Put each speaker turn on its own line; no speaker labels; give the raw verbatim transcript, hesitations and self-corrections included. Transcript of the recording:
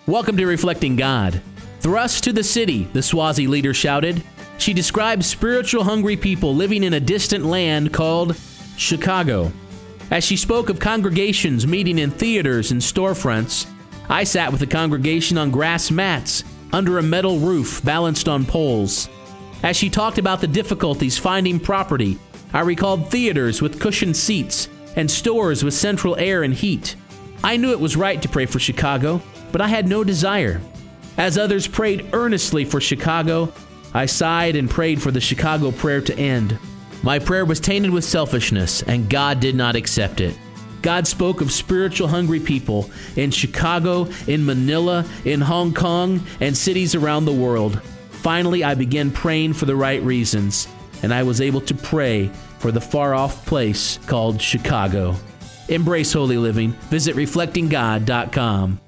Welcome to Reflecting God. Thrust to the city, the Swazi leader shouted. She described spiritual hungry people living in a distant land called Chicago. As she spoke of congregations meeting in theaters and storefronts, I sat with the congregation on grass mats under a metal roof balanced on poles. As she talked about the difficulties finding property, I recalled theaters with cushioned seats and stores with central air and heat. I knew it was right to pray for Chicago, but I had no desire. As others prayed earnestly for Chicago, I sighed and prayed for the Chicago prayer to end. My prayer was tainted with selfishness, and God did not accept it. God spoke of spiritual hungry people in Chicago, in Manila, in Hong Kong, and cities around the world. Finally, I began praying for the right reasons, and I was able to pray for the far-off place called Chicago. Embrace holy living. Visit reflecting god dot com.